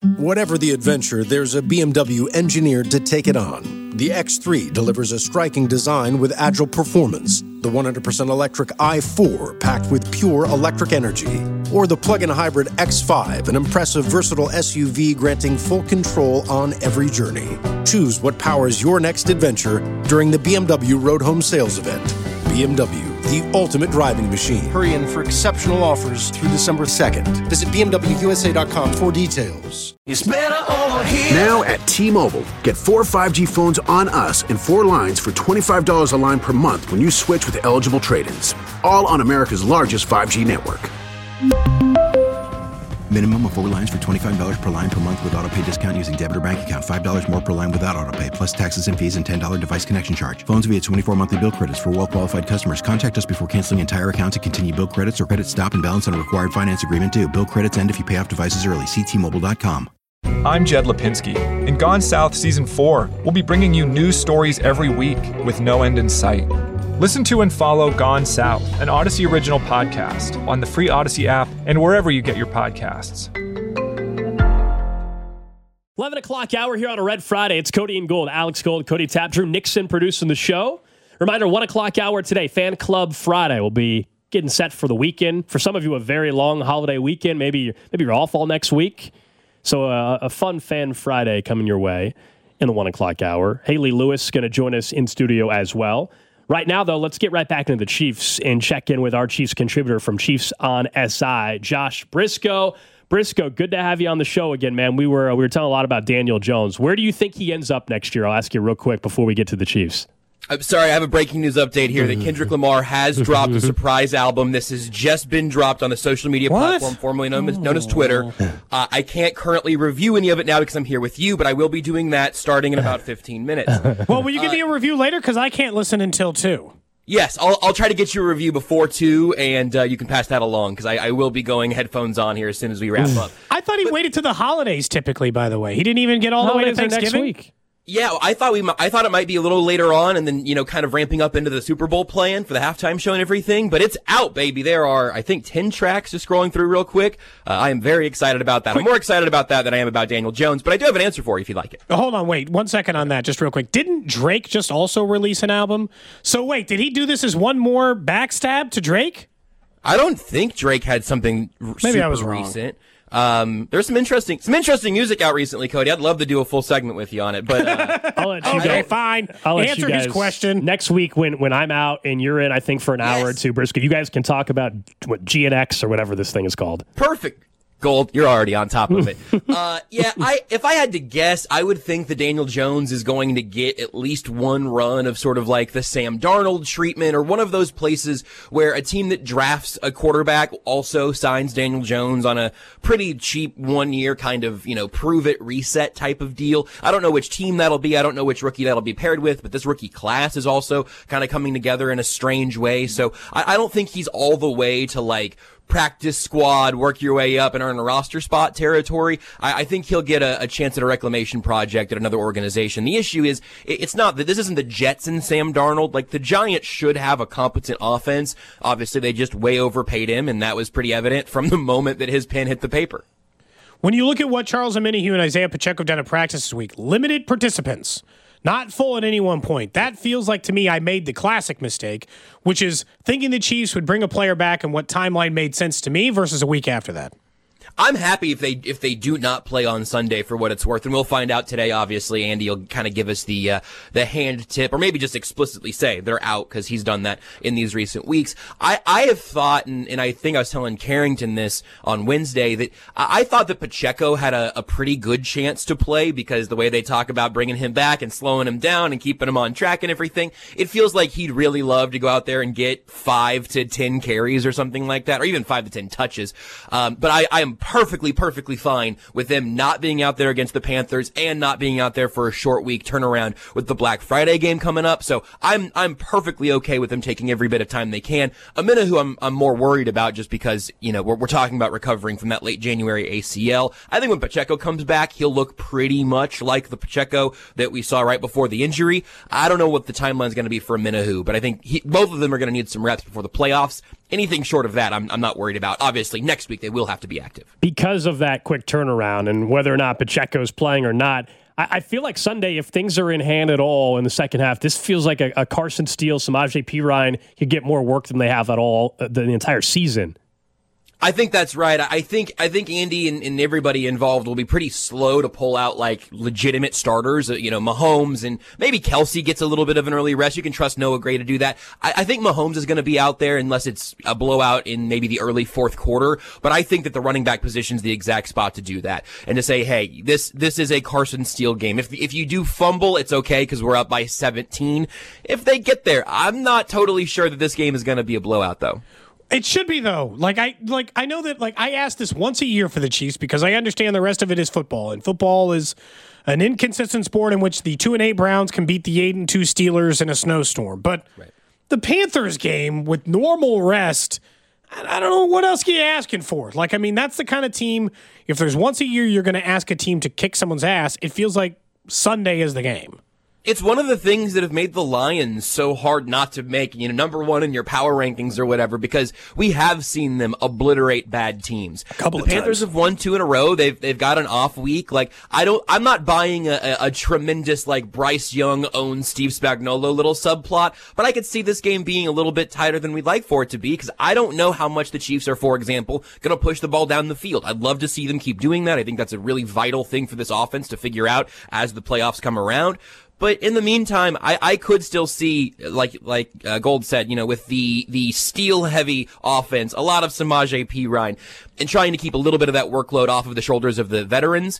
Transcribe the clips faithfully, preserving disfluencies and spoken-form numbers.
Whatever the adventure, there's a B M W engineered to take it on. The X three delivers a striking design with agile performance. The one hundred percent electric i four packed with pure electric energy. Or the plug-in hybrid X five, an impressive versatile S U V granting full control on every journey. Choose what powers your next adventure during the B M W Road Home Sales Event. B M W, the ultimate driving machine. Hurry in for exceptional offers through December second. Visit B M W U S A dot com for details. It's better over here. Now at T-Mobile, get four five G phones on us and four lines for twenty-five dollars a line per month when you switch with eligible trade-ins. All on America's largest five G network. Minimum of four lines for twenty-five dollars per line per month with autopay discount using debit or bank account. five dollars more per line without autopay, plus taxes and fees and ten dollars device connection charge. Phones via twenty-four monthly bill credits for well-qualified customers. Contact us before canceling entire account to continue bill credits or credit stop and balance on a required finance agreement due. Bill credits end if you pay off devices early. See T Mobile dot com. I'm Jed Lipinski. In Gone South Season four, we'll be bringing you news stories every week with no end in sight. Listen to and follow Gone South, an Odyssey original podcast, on the free Odyssey app and wherever you get your podcasts. eleven o'clock hour here on a Red Friday. It's Cody and Gold. Alex Gold, Cody Tapp, Drew Nixon producing the show. Reminder, one o'clock hour today, Fan Club Friday. We'll be getting set for the weekend. For some of you, a very long holiday weekend. Maybe, maybe you're off all next week. So uh, a fun Fan Friday coming your way in the one o'clock hour. Haley Lewis going to join us in studio as well. Right now, though, let's get right back into the Chiefs and check in with our Chiefs contributor from Chiefs on S I, Josh Briscoe. Briscoe, good to have you on the show again, man. We were uh, we were telling a lot about Daniel Jones. Where do you think he ends up next year? I'll ask you real quick before we get to the Chiefs. I'm sorry, I have a breaking news update here that Kendrick Lamar has dropped a surprise album. This has just been dropped on the social media what? platform formerly known as, known as Twitter. Uh, I can't currently review any of it now because I'm here with you, but I will be doing that starting in about fifteen minutes. Well, will you give uh, me a review later? Because I can't listen until two. Yes, I'll, I'll try to get you a review before two, and uh, you can pass that along because I, I will be going headphones on here as soon as we wrap up. I thought he but, waited to the holidays typically, by the way. He didn't even get all the way to Thanksgiving? Next week. Yeah, I thought we, might, I thought it might be a little later on, and then you know, kind of ramping up into the Super Bowl plan for the halftime show and everything. But it's out, baby. There are, I think, ten tracks. Just scrolling through real quick. Uh, I am very excited about that. Quick. I'm more excited about that than I am about Daniel Jones. But I do have an answer for you if you like it. Oh, hold on, wait one second on that, just real quick. Didn't Drake just also release an album? So wait, did he do this as one more backstab to Drake? I don't think Drake had something Maybe super I was wrong. recent. Um, there's some interesting, some interesting music out recently, Cody. I'd love to do a full segment with you on it, but uh, I'll let you okay, go. fine. I'll let Answer you guys, his question next week when when I'm out and you're in. I think for an yes. hour or two, Briscoe. You guys can talk about what G N X or whatever this thing is called. Perfect. Gold, you're already on top of it. uh, yeah, I, if I had to guess, I would think that Daniel Jones is going to get at least one run of sort of like the Sam Darnold treatment or one of those places where a team that drafts a quarterback also signs Daniel Jones on a pretty cheap one year kind of, you know, prove it reset type of deal. I don't know which team that'll be. I don't know which rookie that'll be paired with, but this rookie class is also kind of coming together in a strange way. So I, I don't think he's all the way to like, practice squad, work your way up and earn a roster spot territory. I, I think he'll get a, a chance at a reclamation project at another organization. The issue is, it, it's not that this isn't the Jets and Sam Darnold. Like, the Giants should have a competent offense. Obviously, they just way overpaid him, and that was pretty evident from the moment that his pen hit the paper. When you look at what Charles Omenihu and Isaiah Pacheco have done at practice this week, limited participants, not full at any one point. That feels like to me I made the classic mistake, which is thinking the Chiefs would bring a player back and what timeline made sense to me versus a week after that. I'm happy if they if they do not play on Sunday for what it's worth, and we'll find out today. Obviously, Andy will kind of give us the uh, the hand tip, or maybe just explicitly say they're out because he's done that in these recent weeks. I, I have thought, and, and I think I was telling Carrington this on Wednesday, that I, I thought that Pacheco had a, a pretty good chance to play because the way they talk about bringing him back and slowing him down and keeping him on track and everything, it feels like he'd really love to go out there and get five to ten carries or something like that, or even five to ten touches. Um, but I, I am perfectly, perfectly fine with them not being out there against the Panthers and not being out there for a short week turnaround with the Black Friday game coming up. So I'm, I'm perfectly okay with them taking every bit of time they can. Amina, who I'm, I'm more worried about just because, you know, we're, we're talking about recovering from that late January A C L. I think when Pacheco comes back, he'll look pretty much like the Pacheco that we saw right before the injury. I don't know what the timeline is going to be for Minahu, but I think he, both of them are going to need some reps before the playoffs. Anything short of that, I'm, I'm not worried about. Obviously, next week they will have to be active. Because of that quick turnaround and whether or not Pacheco's playing or not, I, I feel like Sunday, if things are in hand at all in the second half, this feels like a, a Carson Steele, Samaje Perine could get more work than they have at all uh, the, the entire season. I think that's right. I think I think Andy and, and everybody involved will be pretty slow to pull out like legitimate starters. You know, Mahomes and maybe Kelsey gets a little bit of an early rest. You can trust Noah Gray to do that. I, I think Mahomes is going to be out there unless it's a blowout in maybe the early fourth quarter. But I think that the running back position is the exact spot to do that and to say, hey, this this is a Carson Steele game. If if you do fumble, it's okay because we're up by seventeen. If they get there, I'm not totally sure that this game is going to be a blowout though. It should be though. Like I like I know that like I ask this once a year for the Chiefs because I understand the rest of it is football, and football is an inconsistent sport in which the two and eight Browns can beat the eight and two Steelers in a snowstorm. But right. The Panthers game with normal rest, I don't know what else are you asking for. Like I mean, that's the kind of team. If there's once a year you're going to ask a team to kick someone's ass, it feels like Sunday is the game. It's one of the things that have made the Lions so hard not to make, you know, number one in your power rankings or whatever, because we have seen them obliterate bad teams. A couple the of Panthers times. have won two in a row. They've they've got an off week. Like I don't, I'm not buying a, a, a tremendous like Bryce Young owns Steve Spagnuolo little subplot, but I could see this game being a little bit tighter than we'd like for it to be because I don't know how much the Chiefs are, for example, going to push the ball down the field. I'd love to see them keep doing that. I think that's a really vital thing for this offense to figure out as the playoffs come around. But in the meantime, I, I could still see, like like uh, Gold said, you know, with the the steel-heavy offense, a lot of Samaje Perine, and trying to keep a little bit of that workload off of the shoulders of the veterans.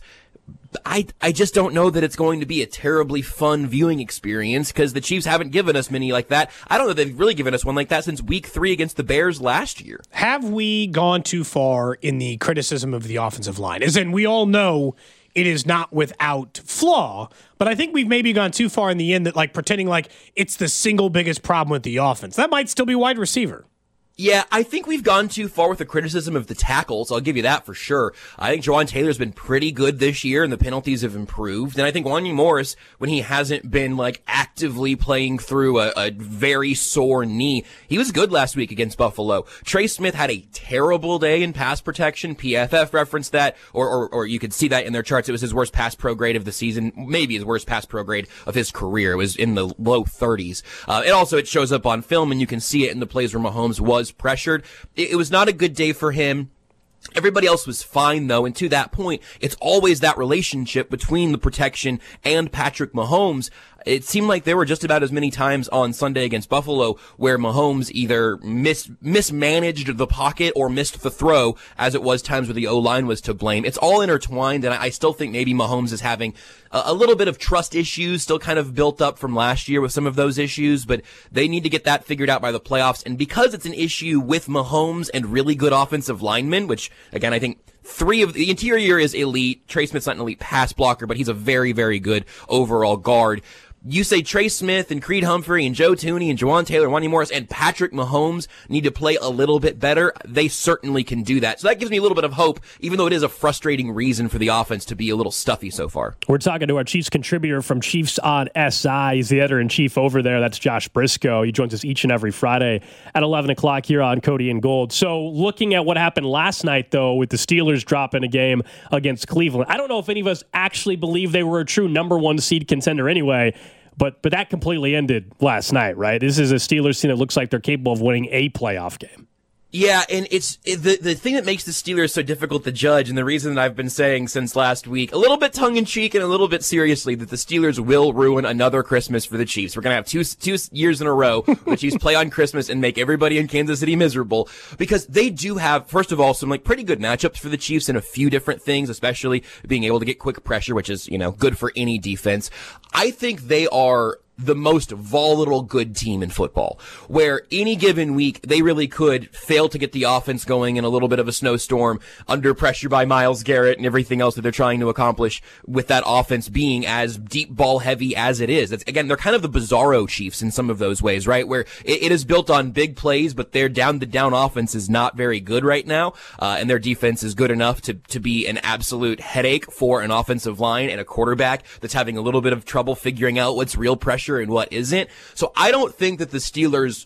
I I just don't know that it's going to be a terribly fun viewing experience because the Chiefs haven't given us many like that. I don't know if they've really given us one like that since week three against the Bears last year. Have we gone too far in the criticism of the offensive line? As in, we all know it is not without flaw, but I think we've maybe gone too far in the end that like pretending like it's the single biggest problem with the offense. That might still be wide receiver. Yeah, I think we've gone too far with the criticism of the tackles. I'll give you that for sure. I think Jawan Taylor's been pretty good this year, and the penalties have improved. And I think Wanya Morris, when he hasn't been like actively playing through a, a very sore knee, he was good last week against Buffalo. Trey Smith had a terrible day in pass protection. P F F referenced that, or, or or you could see that in their charts. It was his worst pass pro grade of the season, maybe his worst pass pro grade of his career. It was in the low thirties. Uh, and also it shows up on film, and you can see it in the plays where Mahomes was pressured. It, it was not a good day for him. Everybody else was fine, though, and to that point, it's always that relationship between the protection and Patrick Mahomes. It seemed like there were just about as many times on Sunday against Buffalo where Mahomes either mis- mismanaged the pocket or missed the throw, as it was times where the O-line was to blame. It's all intertwined, and I, I still think maybe Mahomes is having a, a little bit of trust issues still kind of built up from last year with some of those issues, but they need to get that figured out by the playoffs. And because it's an issue with Mahomes and really good offensive linemen, which, again, I think Three of the interior is elite. Trey Smith's not an elite pass blocker, but he's a very, very good overall guard. You say Trey Smith and Creed Humphrey and Joe Thuney and Jawan Taylor, Wanya Morris, and Patrick Mahomes need to play a little bit better. They certainly can do that. So that gives me a little bit of hope, even though it is a frustrating reason for the offense to be a little stuffy so far. We're talking to our Chiefs contributor from Chiefs on S I. He's the editor-in-chief over there. That's Josh Briscoe. He joins us each and every Friday at eleven o'clock here on Cody and Gold. So looking at what happened last night, though, with the Steelers dropping a game against Cleveland, I don't know if any of us actually believe they were a true number one seed contender anyway. But but that completely ended last night, right? This is a Steelers team that looks like they're capable of winning a playoff game. Yeah, and it's it, the the thing that makes the Steelers so difficult to judge, and the reason that I've been saying since last week, a little bit tongue-in-cheek and a little bit seriously, that the Steelers will ruin another Christmas for the Chiefs. We're going to have two two years in a row where the Chiefs play on Christmas and make everybody in Kansas City miserable, because they do have, first of all, some like pretty good matchups for the Chiefs in a few different things, especially being able to get quick pressure, which is, you know, good for any defense. I think they are the most volatile good team in football, where any given week they really could fail to get the offense going in a little bit of a snowstorm under pressure by Myles Garrett and everything else that they're trying to accomplish with that offense being as deep ball heavy as it is. It's, again, they're kind of the bizarro Chiefs in some of those ways, right? Where it, it is built on big plays, but their down to down offense is not very good right now. Uh, and their defense is good enough to, to be an absolute headache for an offensive line and a quarterback that's having a little bit of trouble figuring out what's real pressure and what isn't. So I don't think that the Steelers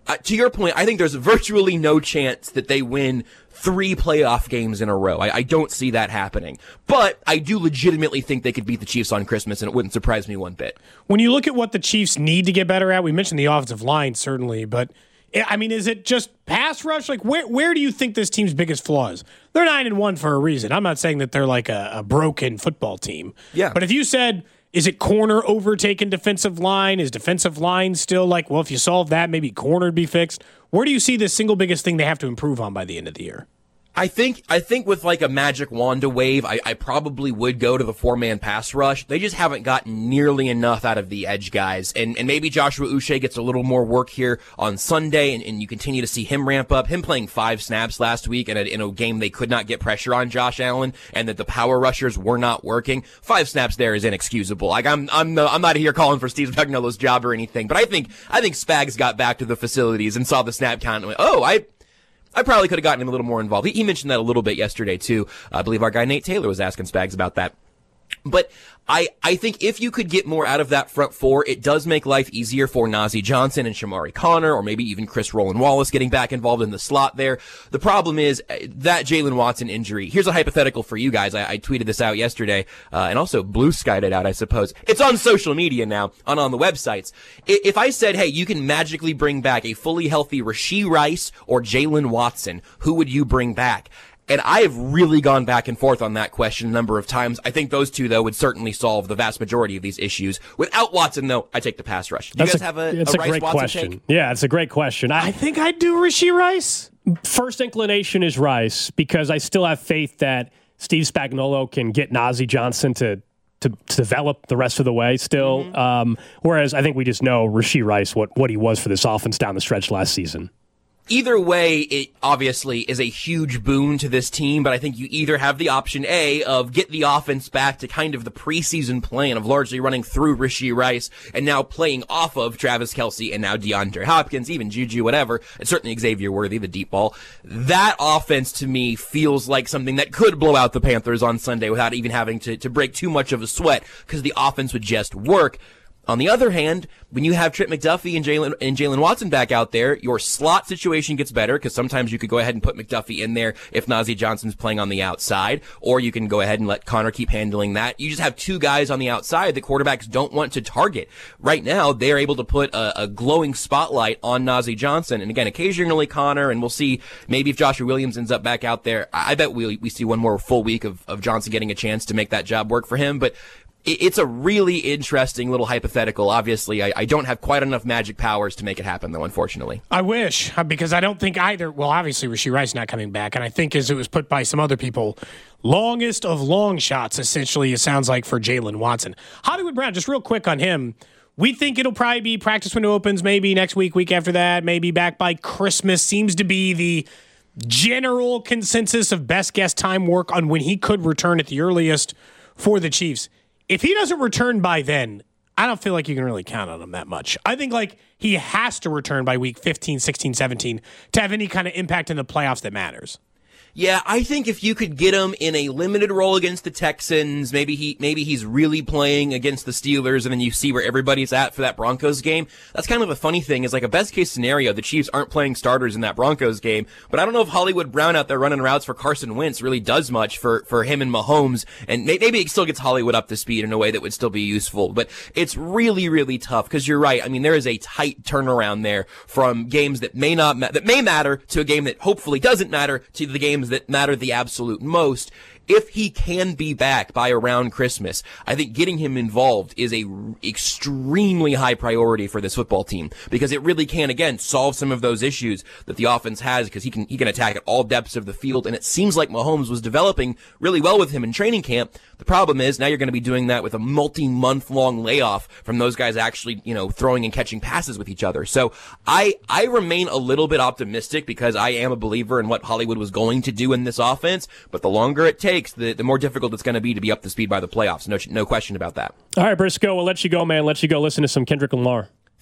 uh, to your point, I think there's virtually no chance that they win three playoff games in a row. I, I don't see that happening. But I do legitimately think they could beat the Chiefs on Christmas, and it wouldn't surprise me one bit. When you look at what the Chiefs need to get better at, we mentioned the offensive line, certainly, but I mean, is it just pass rush? Like, where where do you think this team's biggest flaw is? They're nine and one for a reason. I'm not saying that they're like a, a broken football team. Yeah. But if you said, is it corner overtaken defensive line? Is defensive line still like, well, if you solve that, maybe corner would be fixed? Where do you see the single biggest thing they have to improve on by the end of the year? I think I think with like a magic wand to wave, I, I probably would go to the four-man pass rush. They just haven't gotten nearly enough out of the edge guys. And and maybe Joshua Uche gets a little more work here on Sunday, and, and you continue to see him ramp up. Him playing five snaps last week in a, in a game they could not get pressure on Josh Allen, and that the power rushers were not working. Five snaps there is inexcusable. Like I'm I'm no, I'm not here calling for Steve Spagnuolo's job or anything, but I think I think Spags got back to the facilities and saw the snap count and went, oh, I. I probably could have gotten him a little more involved. He, he mentioned that a little bit yesterday, too. I believe our guy Nate Taylor was asking Spags about that. But I, I think if you could get more out of that front four, it does make life easier for Nazeeh Johnson and Shamari Connor, or maybe even Chris Roland Wallace getting back involved in the slot there. The problem is that Jalen Watson injury. Here's a hypothetical for you guys. I, I tweeted this out yesterday, uh, and also blue skied it out, I suppose. It's on social media now, on, on the websites. If I said, hey, you can magically bring back a fully healthy Rashee Rice or Jalen Watson, who would you bring back? And I have really gone back and forth on that question a number of times. I think those two, though, would certainly solve the vast majority of these issues. Without Watson, though, I take the pass rush. Do you that's guys a, have a, it's a, a Rice great Watson question. take? Yeah, it's a great question. I, I think I'd do Rashee Rice. First inclination is Rice, because I still have faith that Steve Spagnuolo can get Nazeeh Johnson to, to, to develop the rest of the way still. Mm-hmm. Um, whereas I think we just know Rashee Rice, what, what he was for this offense down the stretch last season. Either way, it obviously is a huge boon to this team, but I think you either have the option A of get the offense back to kind of the preseason plan of largely running through Rashee Rice and now playing off of Travis Kelce and now DeAndre Hopkins, even Juju, whatever, and certainly Xavier Worthy, the deep ball. That offense to me feels like something that could blow out the Panthers on Sunday without even having to, to break too much of a sweat, because the offense would just work. On the other hand, when you have Trent McDuffie and Jalen and Jalen Watson back out there, your slot situation gets better, because sometimes you could go ahead and put McDuffie in there if Nazeeh Johnson's playing on the outside, or you can go ahead and let Connor keep handling that. You just have two guys on the outside that quarterbacks don't want to target. Right now, they're able to put a, a glowing spotlight on Nazeeh Johnson, and again, occasionally Connor, and we'll see maybe if Joshua Williams ends up back out there. I bet we we see one more full week of, of Johnson getting a chance to make that job work for him, but it's a really interesting little hypothetical. Obviously, I, I don't have quite enough magic powers to make it happen, though, unfortunately. I wish, because I don't think either. Well, obviously, Rashee Rice not coming back, and I think as it was put by some other people, longest of long shots, essentially, it sounds like, for Jalen Watson. Hollywood Brown, just real quick on him. We think it'll probably be practice window opens maybe next week, week after that, maybe back by Christmas. Seems to be the general consensus of best guess time work on when he could return at the earliest for the Chiefs. If he doesn't return by then, I don't feel like you can really count on him that much. I think like he has to return by week fifteen, sixteen, seventeen to have any kind of impact in the playoffs that matters. Yeah, I think if you could get him in a limited role against the Texans, maybe he maybe he's really playing against the Steelers, and then you see where everybody's at for that Broncos game. That's kind of a funny thing, is like a best case scenario, the Chiefs aren't playing starters in that Broncos game, but I don't know if Hollywood Brown out there running routes for Carson Wentz really does much for, for him and Mahomes, and maybe it still gets Hollywood up to speed in a way that would still be useful, but it's really, really tough, because you're right. I mean, there is a tight turnaround there from games that may not ma- that may matter to a game that hopefully doesn't matter to the games that matter the absolute most. If he can be back by around Christmas, I think getting him involved is a r- extremely high priority for this football team, because it really can, again, solve some of those issues that the offense has, because he can he can attack at all depths of the field, and it seems like Mahomes was developing really well with him in training camp. The problem is now you're going to be doing that with a multi-month long layoff from those guys actually, you know, throwing and catching passes with each other. So I I remain a little bit optimistic, because I am a believer in what Hollywood was going to do in this offense, but the longer it takes, The, the more difficult it's going to be to be up to speed by the playoffs. No, no question about that. All right, Briscoe, we'll let you go, man. Let you go listen to some Kendrick Lamar.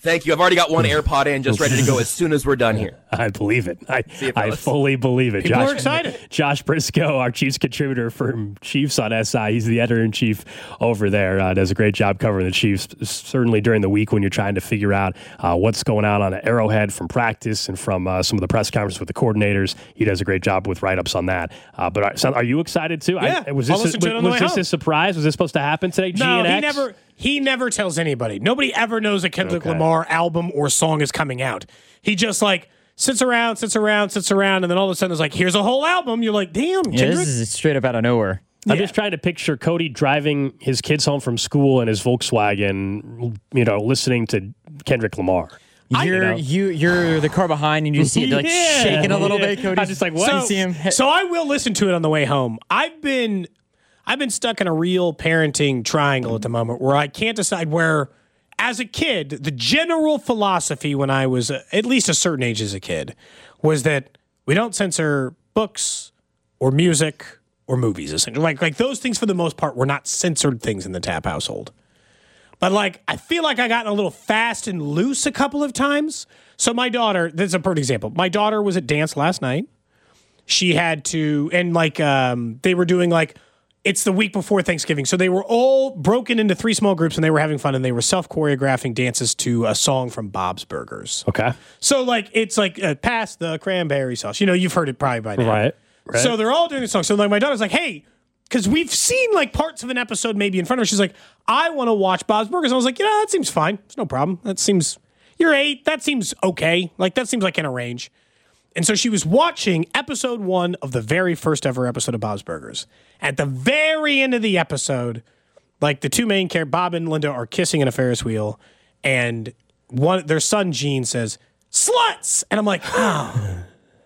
Thank you. I've already got one AirPod in, just ready to go as soon as we're done here. I believe it. I, you, I fully believe it. People Josh, are excited. Josh Briscoe, our Chiefs contributor for Chiefs on S I, he's the editor-in-chief over there. Uh, does a great job covering the Chiefs, certainly during the week when you're trying to figure out uh, what's going on on Arrowhead from practice and from uh, some of the press conferences with the coordinators. He does a great job with write-ups on that. Uh, but are, so are you excited too? Yeah. I, was I'll this, listen a, to it on the was way this home. a surprise? Was this supposed to happen today? G No, and he X? never. He never tells anybody. Nobody ever knows a Kendrick Okay. Lamar album or song is coming out. He just like sits around, sits around, sits around, and then all of a sudden it's like, here's a whole album. You're like, damn, Yeah, Kendrick. this is straight up out of nowhere. I'm Yeah. just trying to picture Cody driving his kids home from school in his Volkswagen, you know, listening to Kendrick Lamar. You're you know. you you're the car behind, and you see it like Yeah, shaking a little yeah. bit. Cody, I'm just like, what? You So, see him. so I will listen to it on the way home. I've been I've been stuck in a real parenting triangle at the moment where I can't decide where, as a kid, the general philosophy when I was uh, at least a certain age as a kid was that we don't censor books or music or movies, essentially. Like, like those things, for the most part, were not censored things in the Tapp household. But, like, I feel like I got a little fast and loose a couple of times. So my daughter, this is a perfect example. My daughter was at dance last night. She had to, and, like, um, they were doing, like, it's the week before Thanksgiving. So they were all broken into three small groups, and they were having fun, and they were self-choreographing dances to a song from Bob's Burgers. Okay. So, like, it's like, uh, pass the cranberry sauce. You know, you've heard it probably by now. Right. Right. So they're all doing the song. So, like, my daughter's like, hey, because we've seen, like, parts of an episode maybe in front of her. She's like, I want to watch Bob's Burgers. And I was like, yeah, that seems fine. It's no problem. That seems, you're eight. That seems okay. Like, that seems like in a range. And so she was watching episode one of the very first ever episode of Bob's Burgers. At the very end of the episode, like the two main characters, Bob and Linda, are kissing in a Ferris wheel, and one their son Gene says, "Sluts!" And I'm like, oh,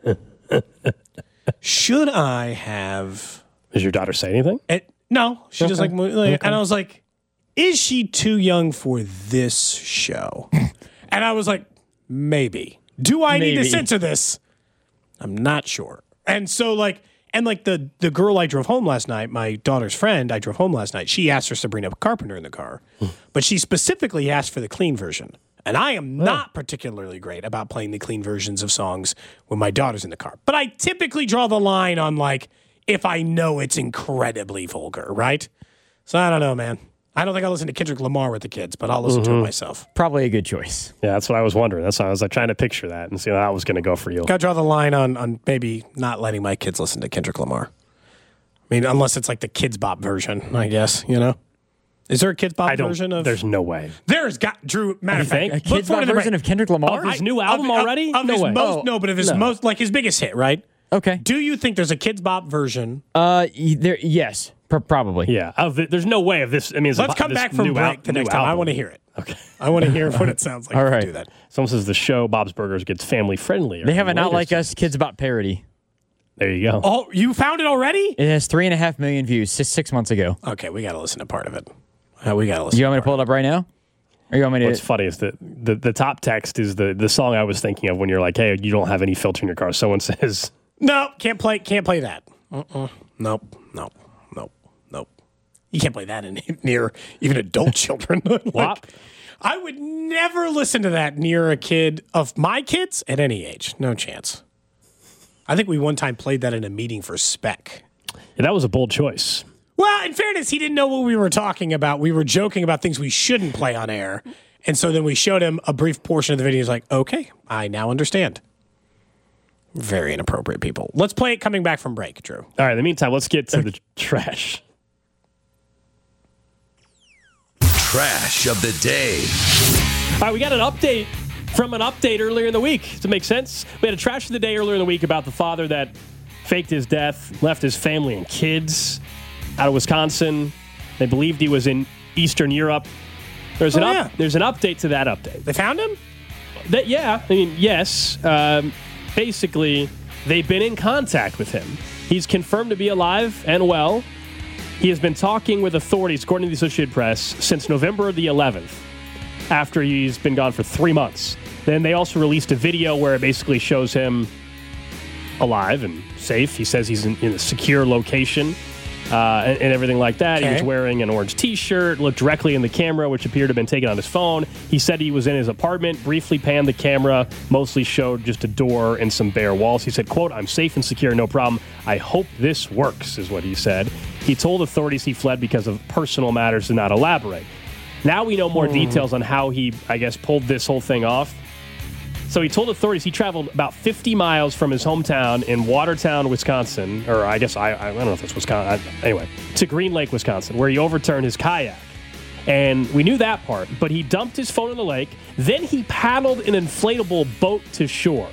should I have? Does your daughter say anything? It, no, she just like, Okay. like Okay. and I was like, is she too young for this show? And I was like, maybe. Do I need to Maybe. censor this? I'm not sure. And so, like, and like the the girl I drove home last night, my daughter's friend I drove home last night, she asked for Sabrina Carpenter in the car, but she specifically asked for the clean version. And I am not particularly great about playing the clean versions of songs when my daughter's in the car. But I typically draw the line on, like, if I know it's incredibly vulgar, right? So I don't know, man. I don't think I'll listen to Kendrick Lamar with the kids, but I'll listen to it myself. Probably a good choice. Yeah, that's what I was wondering. That's why I was like trying to picture that and see how that was going to go for you. Got to draw the line on on maybe not letting my kids listen to Kendrick Lamar. I mean, unless it's like the Kids Bop version, I guess, you know? Is there a Kids Bop I don't. version of... There's no way. There's got... Drew, matter You of fact... think? A look kid's forward to the version break. of Kendrick Lamar? Of his new album of, already? Of No his way. most, Oh. no, but of his No. most... Like his biggest hit, right? Okay. Do you think there's a Kids Bop version? Uh, y- there. Yes. Pr- probably. Yeah. Of the, there's no way of this. I mean, it's Let's a, come this back from new break al- the new next time. I album. want to hear it. Okay. I want to hear what it sounds like. All when you right. do that. Someone says the show Bob's Burgers gets family friendlier. They have a Not Later Like Us Kids Bop parody. There you go. Oh, you found it already? It has three and a half million views six, six months ago. Okay, we got to listen to part of it. Uh, we got to listen. You want me to pull it up right now? Or you want me to? What's funny is that the, the top text is the, the song I was thinking of when you're like, hey, you don't have any filter in your car. Someone says, No, can't play. Can't play that. Uh-uh. Nope. Nope. Nope. Nope. You can't play that in near even adult children. Like, Wop. I would never listen to that near a kid of my kids at any age. No chance. I think we one time played that in a meeting for spec. yeah, that was a bold choice. Well, in fairness, he didn't know what we were talking about. We were joking about things we shouldn't play on air. And so then we showed him a brief portion of the video. He's like, okay, I now understand. Very inappropriate people. Let's play it coming back from break, Drew. All right, in the meantime, let's get to the trash. Trash of the day. All right, we got an update from an update earlier in the week. Does it make sense? We had a trash of the day earlier in the week about the father that faked his death, left his family and kids out of Wisconsin. They believed he was in Eastern Europe. There's an Oh, up, yeah. there's an update to that update. They found him? That, yeah, I mean, yes. Um, basically, they've been in contact with him. He's confirmed to be alive and well. He has been talking with authorities, according to the Associated Press, since November the eleventh, after he's been gone for three months. Then they also released a video where it basically shows him alive and safe. He says he's in, in a secure location. uh, and, and everything like that. Okay. He was wearing an orange T-shirt, looked directly in the camera, which appeared to have been taken on his phone. He said he was in his apartment, briefly panned the camera, mostly showed just a door and some bare walls. He said, quote, "I'm safe and secure, no problem. I hope this works," is what he said. He told authorities he fled because of personal matters, did not elaborate. Now we know more Hmm. details on how he, I guess, pulled this whole thing off. So he told authorities he traveled about fifty miles from his hometown in Watertown, Wisconsin, or I guess I, I don't know if it's Wisconsin. I, anyway, to Green Lake, Wisconsin, where he overturned his kayak. And we knew that part, but he dumped his phone in the lake. Then he paddled an inflatable boat to shore.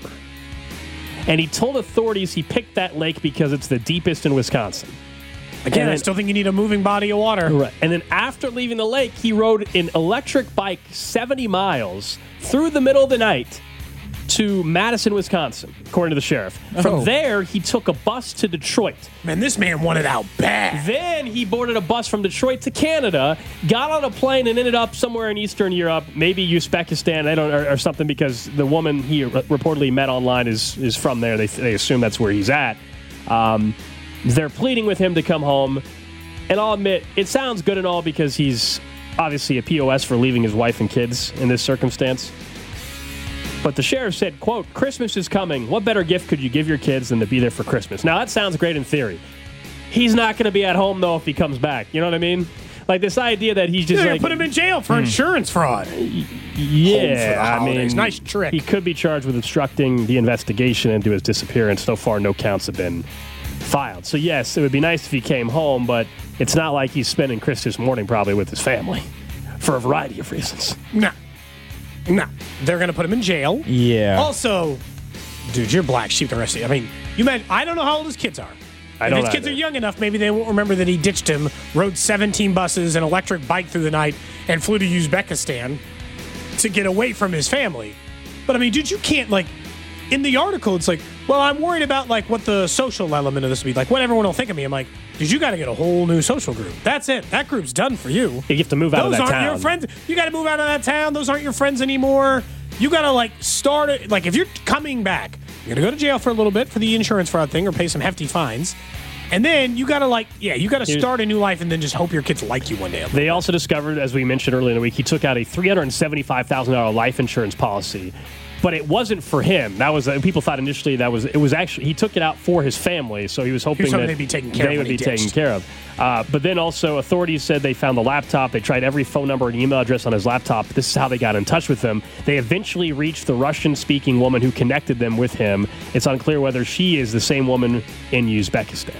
And he told authorities he picked that lake because it's the deepest in Wisconsin. Again, And I then- still think you need a moving body of water. Right. And then after leaving the lake, he rode an electric bike seventy miles through the middle of the night to Madison, Wisconsin, according to the sheriff. From Oh. there, he took a bus to Detroit. Man, this man wanted out bad. Then he boarded a bus from Detroit to Canada, got on a plane, and ended up somewhere in Eastern Europe, maybe Uzbekistan, I don't, or, or something, because the woman he re- reportedly met online is is from there. They, they assume that's where he's at. Um, they're pleading with him to come home, and I'll admit, it sounds good and all because he's obviously a P O S for leaving his wife and kids in this circumstance. But the sheriff said, quote, "Christmas is coming. What better gift could you give your kids than to be there for Christmas?" Now, that sounds great in theory. He's not going to be at home, though, if he comes back. You know what I mean? Like this idea that he's just They're like... gonna put him in jail for insurance fraud. Yeah, Home for the I holidays. mean... Nice trick. He could be charged with obstructing the investigation into his disappearance. So far, no counts have been filed. So, yes, it would be nice if he came home, but it's not like he's spending Christmas morning probably with his family for a variety of reasons. No. No. They're going to put him in jail. Yeah. Also, dude, you're black sheep the rest of you. I mean, you meant, I don't know how old his kids are. I if don't his kids either. are young enough, maybe they won't remember that he ditched him, rode seventeen buses, an electric bike through the night, and flew to Uzbekistan to get away from his family. But I mean, dude, you can't, like, in the article, it's like, well, I'm worried about, like, what the social element of this will be. Like, what everyone will think of me. I'm like, dude, you got to get a whole new social group. That's it. That group's done for you. You have to move out Those of that aren't town. your friends. You got to move out of that town. Those aren't your friends anymore. You got to, like, start it. Like, if you're coming back, you're going to go to jail for a little bit for the insurance fraud thing or pay some hefty fines. And then you got to, like, yeah, you got to Here's- start a new life and then just hope your kids like you one day. They also discovered, as we mentioned earlier in the week, he took out a three hundred seventy-five thousand dollars life insurance policy. But it wasn't for him. That was uh, people thought initially that was it was actually he took it out for his family, so he was hoping hoping that they'd be taken care of they when would he be taken ditched. care of. Uh, but then also authorities said they found the laptop. They tried every phone number and email address on his laptop. This is how they got in touch with him. They eventually reached the Russian-speaking woman who connected them with him. It's unclear whether she is the same woman in Uzbekistan.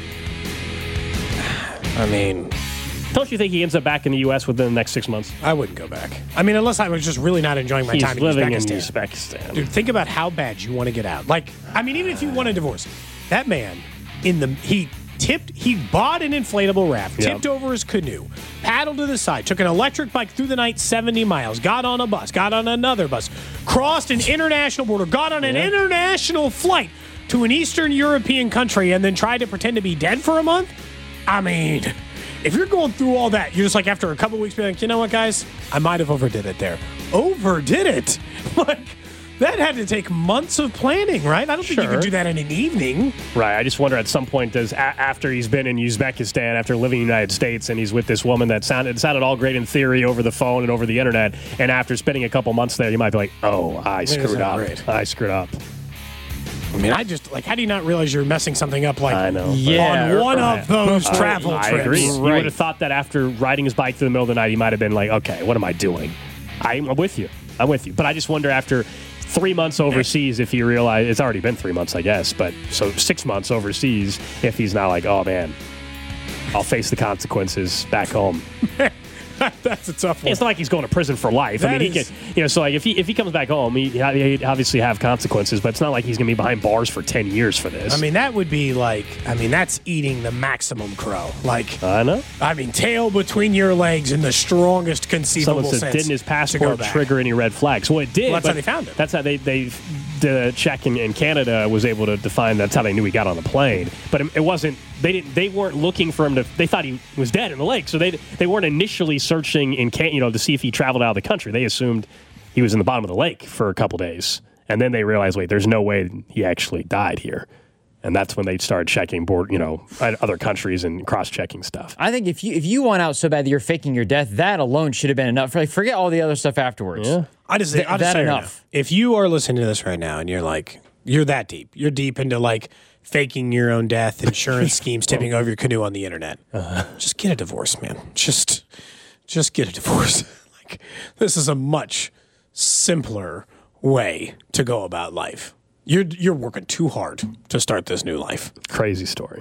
I mean, Don't you think he ends up back in the U S within the next six months? I wouldn't go back. I mean, unless I was just really not enjoying my He's time in living in Uzbekistan. Uzbekistan. Dude, think about how bad you want to get out. Like, I mean, even if you want a divorce, that man in the he tipped, he bought an inflatable raft, Yep. tipped over his canoe, paddled to the side, took an electric bike through the night seventy miles, got on a bus, got on another bus, crossed an international border, got on an Yeah. international flight to an Eastern European country, and then tried to pretend to be dead for a month. I mean, if you're going through all that, you're just like, after a couple weeks, be like, you know what, guys? I might have overdid it there. Overdid it. Like, that had to take months of planning, right? I don't think you Sure. can do that in an evening. Right. I just wonder at some point, does a- after he's been in Uzbekistan, after living in the United States, and he's with this woman that sounded it sounded all great in theory over the phone and over the internet, and after spending a couple months there, you might be like, oh, I screwed isn't up. great. I screwed up. I mean, I just, like, how do you not realize you're messing something up, like, I know. Yeah, on one right. of those I- travel I, trips? agree. You Right. would have thought that after riding his bike through the middle of the night, he might have been like, okay, what am I doing? I'm with you. I'm with you. But I just wonder after three months overseas if he realized it's already been three months, I guess, but so six months overseas, if he's not like, oh man, I'll face the consequences back home. That's a tough one. It's not like he's going to prison for life. I That mean, he is- can, you know, so like if he if he comes back home, he he'd obviously have consequences, but it's not like he's going to be behind bars for ten years for this. I mean, that would be like, I mean, that's eating the maximum crow. Like, I know. I mean, tail between your legs in the strongest conceivable Someone said, sense. didn't his to go passport back. trigger any red flags? Well, it did. Well, that's but how they found him. That's how they, they the check in, in Canada was able to define that's how they knew he got on the plane. But it, it wasn't, they didn't, they weren't looking for him to, they thought he was dead in the lake. So they they weren't initially searching in, Can, you know, to see if he traveled out of the country. They assumed he was in the bottom of the lake for a couple days. And then they realized, wait, there's no way he actually died here. And that's when they started checking board, you know, other countries and cross-checking stuff. I think if you if you want out so bad that you're faking your death, that alone should have been enough. Like, forget all the other stuff afterwards. Yeah. I just, Th- I'll just that say right enough. now, if you are listening to this right now and you're like, you're that deep, you're deep into like faking your own death, insurance schemes, tipping over your canoe on the internet, uh-huh. just get a divorce, man. Just, just get a divorce. Like, this is a much simpler way to go about life. You're you're working too hard to start this new life. Crazy story.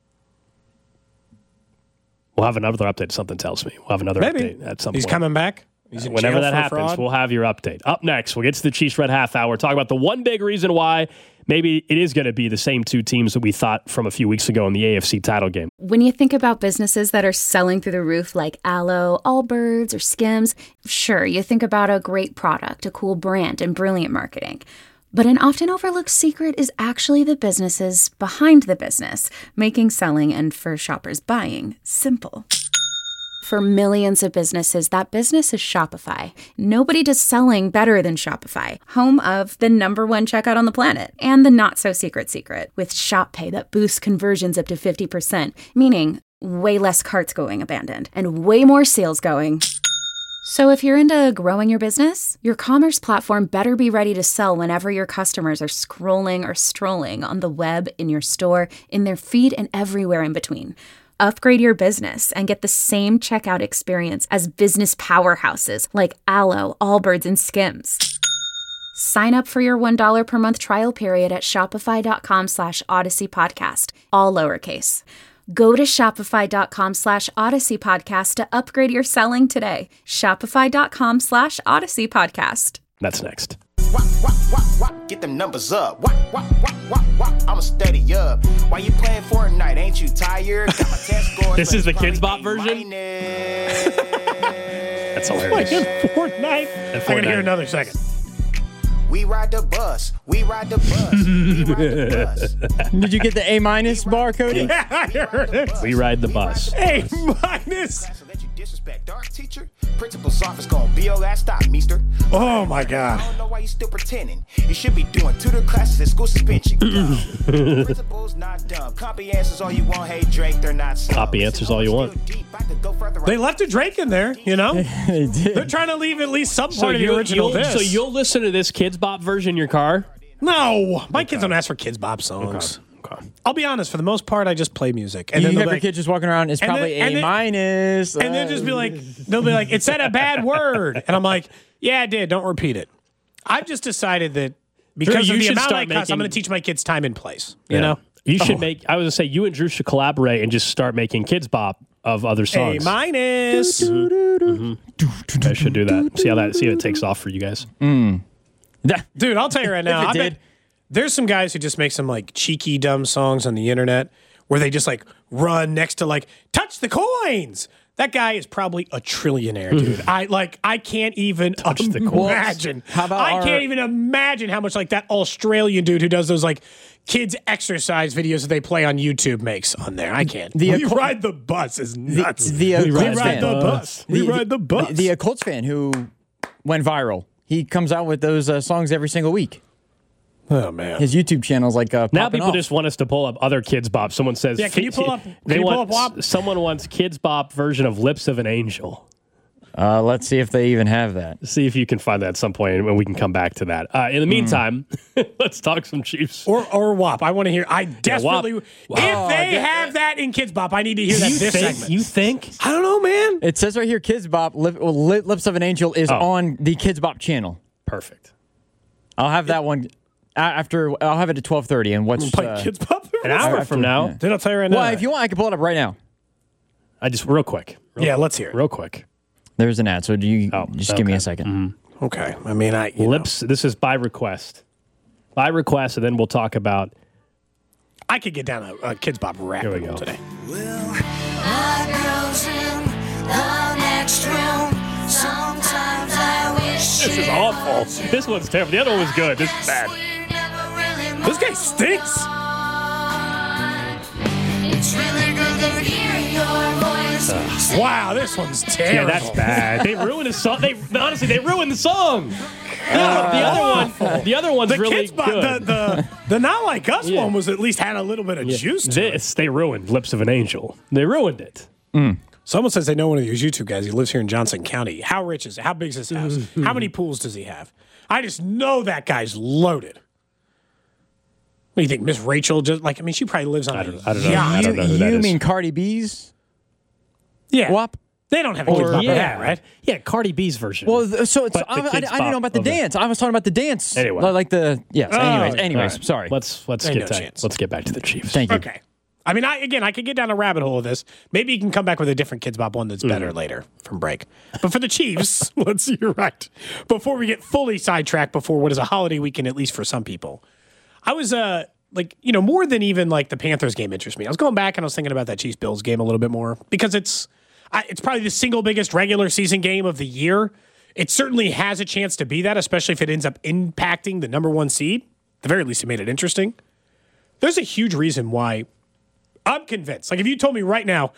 We'll have another update. Something tells me we'll have another Maybe. update at some He's point. coming back. He's in Whenever jail that for happens, fraud. we'll have your update. Up next, we'll get to the Chiefs Red Half Hour. Talk about the one big reason why maybe it is going to be the same two teams that we thought from a few weeks ago in the A F C title game. When you think about businesses that are selling through the roof like Aloe, Allbirds, or Skims, sure, you think about a great product, a cool brand, and brilliant marketing. But an often overlooked secret is actually the businesses behind the business, making selling and for shoppers buying simple. For millions of businesses, that business is Shopify. Nobody does selling better than Shopify, home of the number one checkout on the planet and the not-so-secret secret with Shop Pay that boosts conversions up to fifty percent, meaning way less carts going abandoned and way more sales going. So if you're into growing your business, your commerce platform better be ready to sell whenever your customers are scrolling or strolling on the web, in your store, in their feed, and everywhere in between. Upgrade your business and get the same checkout experience as business powerhouses like Aloe, Allbirds, and Skims. Sign up for your one dollar per month trial period at shopify.com slash Odyssey Podcast, all lowercase. Go to shopify.com slash Odyssey Podcast to upgrade your selling today. Shopify.com slash Odyssey Podcast. That's next. Wop, wop, wop, wop, get them numbers up. Wop, wop, wop, wop, wop, I'ma steady up. Why you playing Fortnite? Ain't you tired? Got my test scores. This is the Kids Bop version? That's hilarious. Like in Fortnite. I'm going to hear another second. We ride the bus. We ride the bus. We ride the bus. Did you get the A minus bar, Cody? Yeah, I heard it. We ride the bus. A minus. Let you disrespect our teacher. Principal's office gonna be your last stop, mister. Oh my God. I don't know why you still pretending. You should be doing tutor classes at school suspension. Principal's not dumb. Copy answers all you want. Hey Drake, they're not slow. Copy answers all you want. They left a Drake in there, you know? They did. They're trying to leave at least some part So, of the you, original you'll, disc. so you'll listen to this Kids Bop version in your car? No, my kids don't ask for Kids Bop songs. Okay. Okay. I'll be honest, for the most part, I just play music. And You then have they'll your be like, kid just walking around. It's and probably then- and A then- minus. and they'll just be like, they'll be like, it said a bad word. And I'm like, yeah, it did. Don't repeat it. I've just decided that because Drew, of you the should amount I start cuss, I'm making- going to teach my kids time and place. You Yeah. know? You should Oh. make, I was going to say, you and Drew should collaborate and just start making Kids Bop of other A songs. minus. Mm-hmm. I should do that. See how that, see how it takes off for you guys. Dude, I'll tell you right now. If it I did. bet there's some guys who just make some like cheeky, dumb songs on the internet where they just like run next to like touch the coins. That guy is probably a trillionaire, dude. I like I can't even the coins. imagine. How about I our- can't even imagine how much like that Australian dude who does those like kids exercise videos that they play on YouTube makes on there. I can't. The we occult- ride the bus is nuts. the we Colts ride fan. the bus. We The- ride the bus. The, the uh, Colts fan who went viral. He comes out with those uh, songs every single week. oh man. His YouTube channel's like uh, Now popping people off. just want us to pull up other Kids Bop. Someone says, Yeah, can you pull up- can They you pull want up W A P? someone wants Kids Bop version of Lips of an Angel. Uh, let's see if they even have that. See if you can find that at some point, and we can come back to that. Uh, in the meantime, let's talk some Chiefs. Or or W A P. I want to hear. I desperately. W A P. If Oh, they yeah. have that in Kids Bop, I need to hear that you this think? segment. You think? I don't know, man. It says right here, Kids Bop, Lip, well, Lip- Lips of an Angel is Oh. on the Kids Bop channel. Perfect. I'll have that one a- after. I'll have it at twelve thirty. And what's Play uh, Kids Bop. An hour after- from now, yeah. Did I tell you right now? Well, if you want, I can pull it up right now. I just real quick. Real yeah, quick, let's hear it. real quick. There's an ad, so do you Oh, just give me okay. a second. Okay. I mean, I you know, Lips. This is by request. By request, and then we'll talk about. I could get down a, a Kids Bop rap Here we go. today. This is awful. This one's terrible. The other one was good. This is bad. This guy stinks. Wow, this one's Yeah, terrible. that's bad. They ruined the song. They honestly, they ruined the song. No, the other one, the other one's the really kids, good. The, the, the Not Like Us Yeah. one was at least had a little bit of Yeah. juice to This, they ruined Lips of an Angel. They ruined it. it. Someone says they know one of these YouTube guys. He lives here in Johnson County. How rich is it? How big is his house? How many pools does he have? I just know that guy's loaded. What do you think, Miss Rachel? Just like I mean, she probably lives on I a don't, I don't know. yacht. I don't know who you that is. mean Cardi B's? Yeah, W A P? they don't have a kid Or, pop yeah, that, right? Yeah, Cardi B's version. Well, th- so it's, But the I, I, I kids' didn't know pop about the of it. dance. I was talking about the dance. Anyway. Li- like the yes. Oh, anyways, okay. anyways, All right. sorry. Let's let's Ain't get no to, chance. let's get back to the Chiefs. Thank you. Okay. I mean, I again, I could get down a rabbit hole of this. Maybe you can come back with a different Kids Bop one that's better later from break. But for the Chiefs, let's see, you're right. Before we get fully sidetracked, before what is a holiday weekend, at least for some people, I was uh like you know more than even like the Panthers game interests me. I was going back and I was thinking about that Chiefs Bills game a little bit more because it's I, it's probably the single biggest regular season game of the year. It certainly has a chance to be that, especially if it ends up impacting the number one seed. At the very least, it made it interesting. There's a huge reason why. I'm convinced. Like, if you told me right now,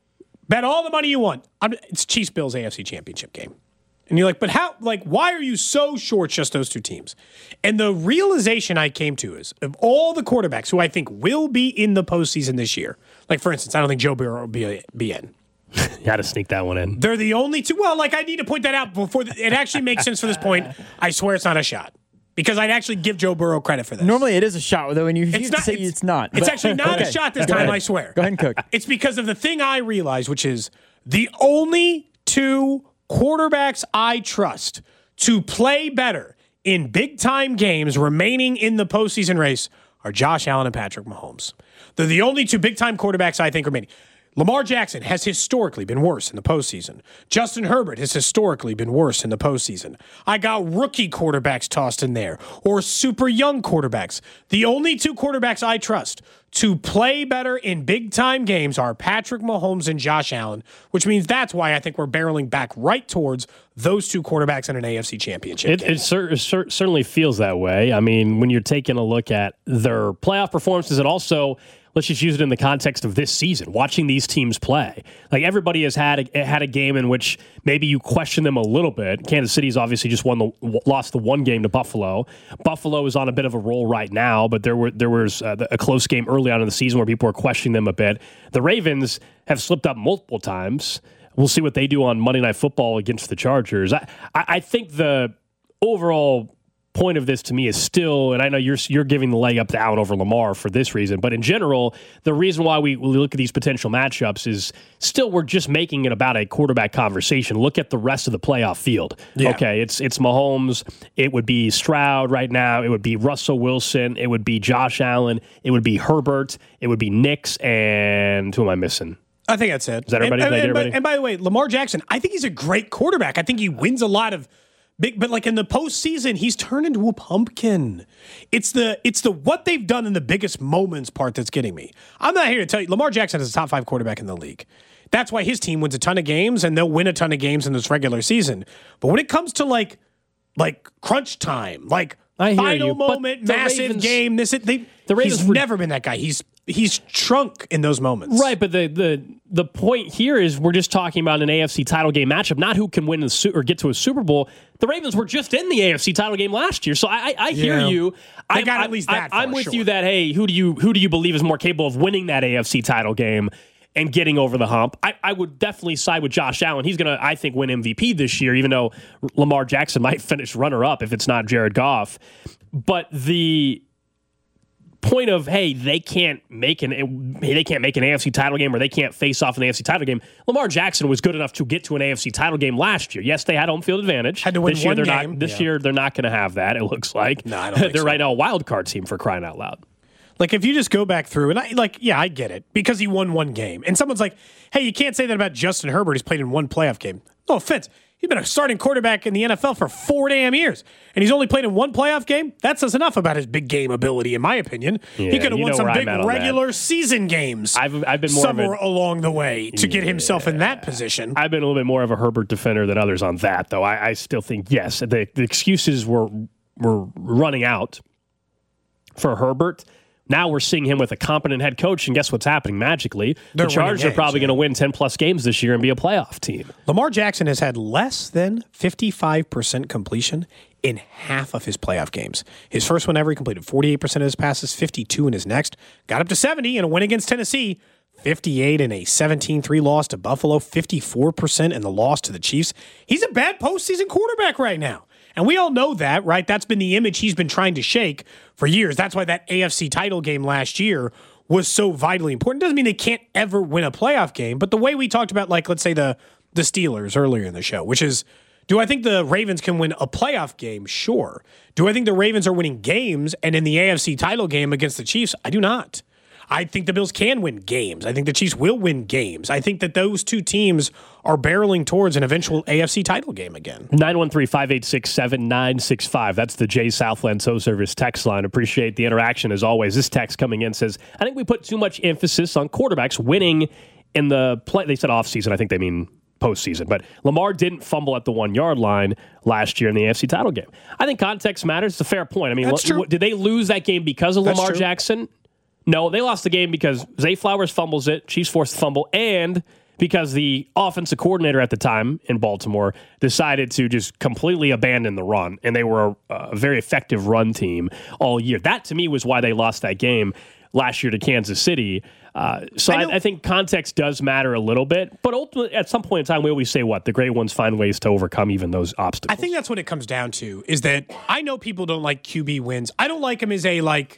bet all the money you want, I'm, it's Chiefs Bills A F C Championship game. And you're like, but how, like, why are you so sure it's just those two teams? And the realization I came to is of all the quarterbacks who I think will be in the postseason this year, like, for instance, I don't think Joe Burrow will be, be in. You had to sneak that one in. They're the only two. Well, like, I need to point that out before the, it actually makes sense for this point. I swear it's not a shot. Because I'd actually give Joe Burrow credit for this. Normally it is a shot, though, when you, you It's have to not- say it's- it's, not. It's But- actually not okay. a shot this Go time, ahead. I swear. Go ahead and cook. It's because of the thing I realized, which is the only two quarterbacks I trust to play better in big-time games remaining in the postseason race are Josh Allen and Patrick Mahomes. They're the only two big-time quarterbacks I think remaining. Lamar Jackson has historically been worse in the postseason. Justin Herbert has historically been worse in the postseason. I got rookie quarterbacks tossed in there or super young quarterbacks. The only two quarterbacks I trust to play better in big-time games are Patrick Mahomes and Josh Allen, which means that's why I think we're barreling back right towards those two quarterbacks in an A F C championship It, game. it cer- cer- certainly feels that way. I mean, when you're taking a look at their playoff performances and also let's just use it in the context of this season, watching these teams play. Like everybody has had a, had a game in which maybe you question them a little bit. Kansas City's obviously just won the lost the one game to Buffalo. Buffalo is on a bit of a roll right now, but there were there was uh, a close game early on in the season where people were questioning them a bit. The Ravens have slipped up multiple times. We'll see what they do on Monday Night Football against the Chargers. I, I, I think the overall point of this to me is still, and I know you're you're giving the leg up to Allen over Lamar for this reason, but in general, the reason why we, we look at these potential matchups is still we're just making it about a quarterback conversation. Look at the rest of the playoff field. Yeah. Okay, it's it's Mahomes, it would be Stroud right now, it would be Russell Wilson, it would be Josh Allen, it would be Herbert, it would be Nix, and who am I missing? I think that's it. Is that everybody? And, Did I and, get and, by, everybody? and by the way, Lamar Jackson, I think he's a great quarterback. I think he wins a lot of big, but like in the postseason, he's turned into a pumpkin. It's the it's the what they've done in the biggest moments part that's getting me. I'm not here to tell you, Lamar Jackson is a top five quarterback in the league. That's why his team wins a ton of games, and they'll win a ton of games in this regular season. But when it comes to like like crunch time, like I hear final you, but moment, the massive Ravens- game, this it, they the Ravens he's were- never been that guy. He's he's shrunk in those moments. Right, but the the the point here is we're just talking about an A F C title game matchup, not who can win the su- or get to a Super Bowl. The Ravens were just in the A F C title game last year, so I, I, I hear Yeah. you. They I got I, at least I, that I'm far, with sure. you that hey, who do you who do you believe is more capable of winning that A F C title game and getting over the hump? I, I would definitely side with Josh Allen. He's going to, I think, win M V P this year, even though Lamar Jackson might finish runner up if it's not Jared Goff. But the point of hey, they can't make an they can't make an A F C title game or they can't face off in the A F C title game. Lamar Jackson was good enough to get to an A F C title game last year. Yes, they had home field advantage. Had to win this year. one They're game. not. This Yeah. year they're not going to have that. It looks like. No, I don't think they're so. right now a wild card team for crying out loud. Like, if you just go back through, and I like, yeah, I get it, because he won one game. And someone's like, hey, you can't say that about Justin Herbert. He's played in one playoff game. No offense. He's been a starting quarterback in the N F L for four damn years, and he's only played in one playoff game. That says enough about his big game ability, in my opinion. Yeah, he could have you won know some where I'm big at on that. regular season games I've I've been more of somewhere a, along the way to get himself in that position. I've been a little bit more of a Herbert defender than others on that, though. I, I still think yes, the, the excuses were were running out for Herbert. Now we're seeing him with a competent head coach, and guess what's happening magically? They're the Chargers games, are probably yeah. going to win ten-plus games this year and be a playoff team. Lamar Jackson has had less than fifty-five percent completion in half of his playoff games. His first one ever, he completed forty-eight percent of his passes, fifty-two in his next. Got up to seventy in a win against Tennessee, fifty-eight in a seventeen three loss to Buffalo, fifty-four percent in the loss to the Chiefs. He's a bad postseason quarterback right now. And we all know that, right? That's been the image he's been trying to shake for years. That's why that A F C title game last year was so vitally important. Doesn't mean they can't ever win a playoff game, but the way we talked about, like, let's say the, the Steelers earlier in the show, which is, do I think the Ravens can win a playoff game? Sure. Do I think the Ravens are winning games and in the A F C title game against the Chiefs? I do not. I think the Bills can win games. I think the Chiefs will win games. I think that those two teams are barreling towards an eventual A F C title game again. nine one three, five eight six, seven nine six five. That's the Jay Southland Tow Service text line. Appreciate the interaction as always. This text coming in says, I think we put too much emphasis on quarterbacks winning in the play. They said offseason. I think they mean postseason. But Lamar didn't fumble at the one-yard line last year in the A F C title game. I think context matters. It's a fair point. I mean, That's true. did they lose that game because of That's Lamar true. Jackson? No, they lost the game because Zay Flowers fumbles it, Chiefs forced the fumble, and because the offensive coordinator at the time in Baltimore decided to just completely abandon the run, and they were a, a very effective run team all year. That, to me, was why they lost that game last year to Kansas City. Uh, so I, I, I think context does matter a little bit, but ultimately, at some point in time, we always say what? The great ones find ways to overcome even those obstacles. I think that's what it comes down to, is that I know people don't like Q B wins. I don't like them as a, like,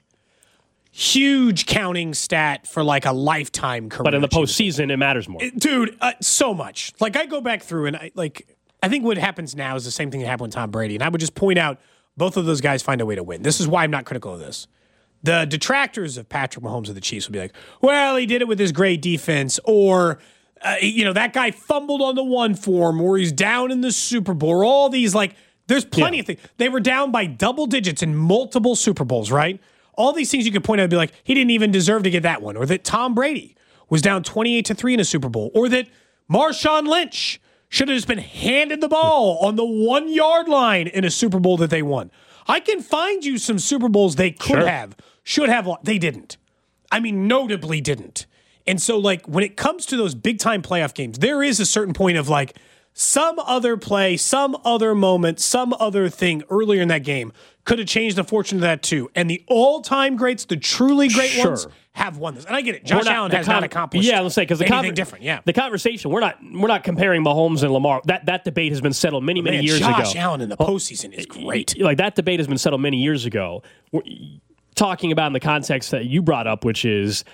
huge counting stat for like a lifetime career. But in the postseason, it matters more. Dude, uh, so much. Like, I go back through and I like, I think what happens now is the same thing that happened with Tom Brady. And I would just point out both of those guys find a way to win. This is why I'm not critical of this. The detractors of Patrick Mahomes of the Chiefs will be like, well, he did it with his great defense, or, uh, you know, that guy fumbled on the one form, or he's down in the Super Bowl, or all these, like, there's plenty yeah. of things. They were down by double digits in multiple Super Bowls, right? All these things you could point out and be like, he didn't even deserve to get that one. Or that Tom Brady was down twenty-eight to three in a Super Bowl. Or that Marshawn Lynch should have just been handed the ball on the one-yard line in a Super Bowl that they won. I can find you some Super Bowls they could sure. have, should have. They didn't. I mean, notably didn't. And so, like, when it comes to those big-time playoff games, there is a certain point of, like, some other play, some other moment, some other thing earlier in that game could have changed the fortune of that too. And the all-time greats, the truly great sure. ones, have won this. And I get it. Josh not, Allen has con- not accomplished yeah, let's say, because the anything conver- different. Yeah, the conversation we're not we're not comparing Mahomes and Lamar. That that debate has been settled many many Man, years Josh ago. Josh Allen in the postseason is great. Like that debate has been settled many years ago. We're talking about in the context that you brought up, which is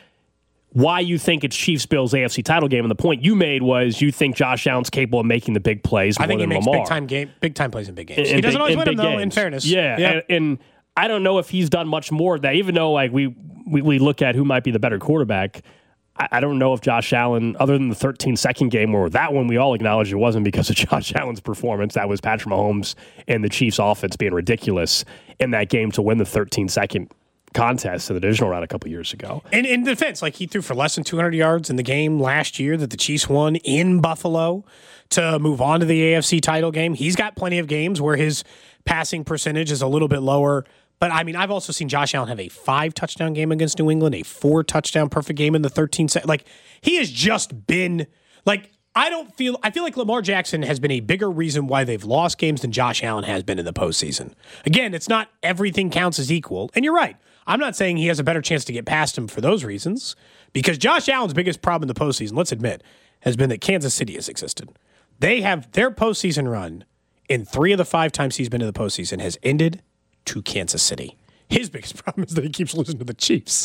why you think it's Chiefs-Bills A F C title game, and the point you made was you think Josh Allen's capable of making the big plays more I think than he makes Lamar. big time game, big time plays in big games. In, he doesn't big, always win them though. Games. In fairness, yeah, yeah. And, and I don't know if he's done much more of that. Even though like we we, we look at who might be the better quarterback, I, I don't know if Josh Allen, other than the thirteen second game, or that one we all acknowledge it wasn't because of Josh Allen's performance. That was Patrick Mahomes and the Chiefs' offense being ridiculous in that game to win the thirteen second contest in the divisional round a couple years ago. And in defense, like he threw for less than two hundred yards in the game last year that the Chiefs won in Buffalo to move on to the A F C title game. He's got plenty of games where his passing percentage is a little bit lower. But, I mean, I've also seen Josh Allen have a five-touchdown game against New England, a four-touchdown perfect game in the thirteen second. Like, he has just been, like, I don't feel, I feel like Lamar Jackson has been a bigger reason why they've lost games than Josh Allen has been in the postseason. Again, it's not everything counts as equal. And you're right. I'm not saying he has a better chance to get past him for those reasons, because Josh Allen's biggest problem in the postseason, let's admit, has been that Kansas City has existed. They have their postseason run in three of the five times he's been to the postseason has ended to Kansas City. His biggest problem is that he keeps losing to the Chiefs.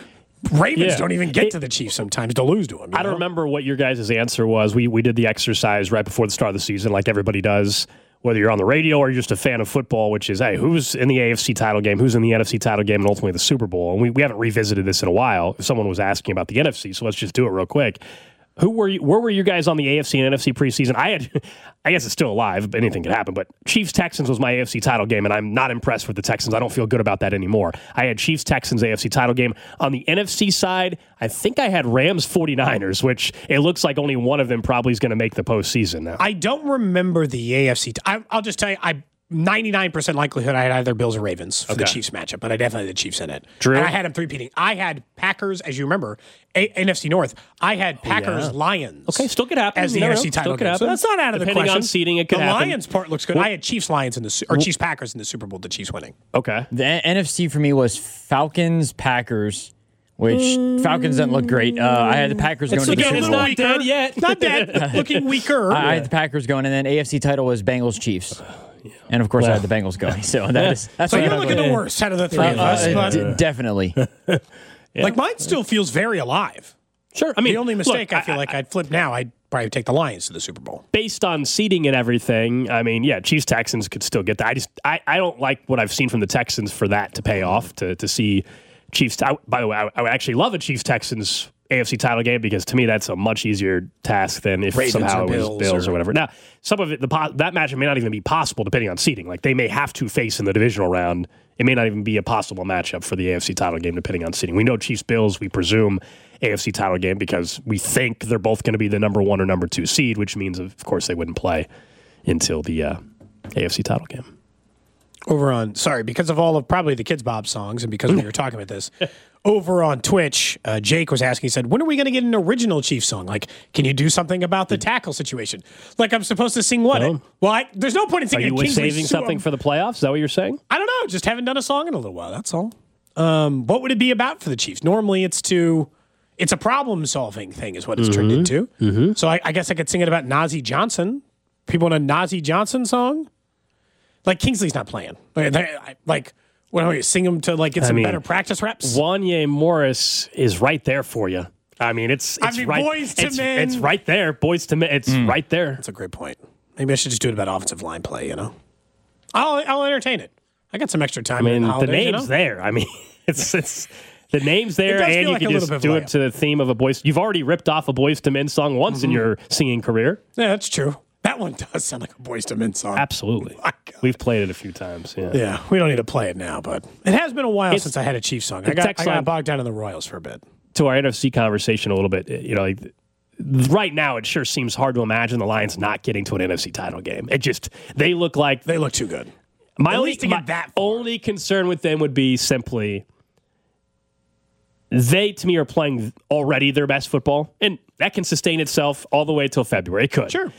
Ravens yeah. don't even get it, to the Chiefs sometimes to lose to them. I don't know? remember what your guys' answer was. We we did the exercise right before the start of the season, like everybody does, whether you're on the radio or you're just a fan of football, which is, hey, who's in the A F C title game, who's in the N F C title game, and ultimately the Super Bowl. And we, we haven't revisited this in a while. If someone was asking about the N F C, so let's just do it real quick. Who were you? Where were you guys on the A F C and N F C preseason? I had, I guess it's still alive, but anything could happen. But Chiefs Texans was my A F C title game, and I'm not impressed with the Texans. I don't feel good about that anymore. I had Chiefs Texans A F C title game. On the N F C side, I think I had Rams forty-niners, which it looks like only one of them probably is going to make the postseason now. I don't remember the A F C. T- I, I'll just tell you, I ninety-nine percent likelihood I had either Bills or Ravens for Okay. the Chiefs matchup, but I definitely had the Chiefs in it. Drew? And I had them three-peating. I had Packers, as you remember, A- N F C North. I had Packers, yeah. Lions. Okay, still could happen. As the No, N F no, C title still could game. So happen. that's not out of the Depending question. on seeding, it could the happen. Lions part looks good. Well- I had Chiefs, Lions in the Su- or Chiefs, Packers in the Super Bowl. The Chiefs winning. Okay. The N F C for me was Falcons, Packers, which Falcons doesn't look great. Uh, I had the Packers going to the again, Super it's Bowl. not dead yet. Not dead. Looking weaker. I, I had the Packers going, and then A F C title was Bengals, Chiefs. And of course, I had the Bengals going. So that is that's so what you're I'm looking going the with. worst out of the three Uh, of us. uh, but, d- definitely. Like mine still feels very alive. Sure. I mean, the only mistake look, I feel like I'd flip now, I'd probably take the Lions to the Super Bowl. Based on seeding and everything, I mean, yeah, Chiefs Texans could still get that. I just I, I don't like what I've seen from the Texans for that to pay off to to see Chiefs. I, by the way, I, I would actually love a Chiefs Texans A F C title game because to me that's a much easier task than if Ravens somehow or it was Bills Bills or, or- whatever. Now, some of it the po- that matchup may not even be possible depending on seeding. Like they may have to face in the divisional round. It may not even be a possible matchup for the A F C title game depending on seeding. We know Chiefs Bills. We presume A F C title game because we think they're both going to be the number one or number two seed, which means of course they wouldn't play until the uh, A F C title game. Over on, sorry, because of all of probably the Kids Bob songs and because we were talking about this, over on Twitch, uh, Jake was asking, he said, when are we going to get an original Chiefs song? Like, can you do something about the tackle situation? Like, I'm supposed to sing what? Oh. Well, I, there's no point in Are singing you Kingsley saving Su- something for the playoffs? Is that what you're saying? I don't know. Just haven't done a song in a little while. That's all. Um, what would it be about for the Chiefs? Normally it's to, it's a problem solving thing is what it's turned into. Mm-hmm. So I, I guess I could sing it about Nazi Johnson. People want a Nazi Johnson song? Like Kingsley's not playing. Like, they, I- like what do we sing him to like get I some mean, better practice reps? Wanye Morris is right there for you. I mean, it's I it's mean, right. Boys to it's, Men. it's right there. Boys to men. It's right there. That's a great point. Maybe I should just do it about offensive line play. You know, I'll I'll entertain it. I got some extra time. I mean, in the, the holidays, name's you know? there. I mean, it's it's the name's there, does feel and you like can a little just bit of do a it to the theme of a boys. You've already ripped off a Boys to Men song once in your singing career. Yeah, that's true. That one does sound like a Boys to Men song. Absolutely, My God. we've played it a few times. Yeah. Yeah, we don't need to play it now, but it has been a while It's- since I had a Chiefs song. I the got, text I got line- bogged down in the Royals for a bit. To our N F C conversation a little bit, you know, like right now it sure seems hard to imagine the Lions not getting to an N F C title game. It just they look like They look too good. my At only, least to get my that far. only concern with them would be simply they to me are playing already their best football, and that can sustain itself all the way till February. It could. Sure.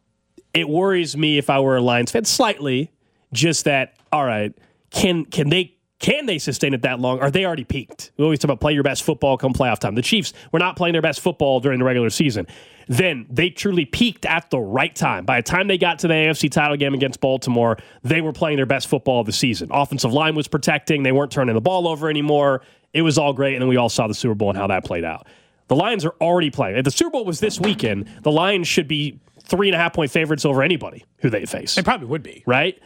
It worries me if I were a Lions fan slightly, just that. All right, can can they can they sustain it that long? Are they already peaked? We always talk about play your best football come playoff time. The Chiefs were not playing their best football during the regular season. Then they truly peaked at the right time. By the time they got to the A F C title game against Baltimore, they were playing their best football of the season. Offensive line was protecting. They weren't turning the ball over anymore. It was all great, and then we all saw the Super Bowl and how that played out. The Lions are already playing. If the Super Bowl was this weekend, the Lions should be three and a half point favorites over anybody who they face. They probably would be. Right?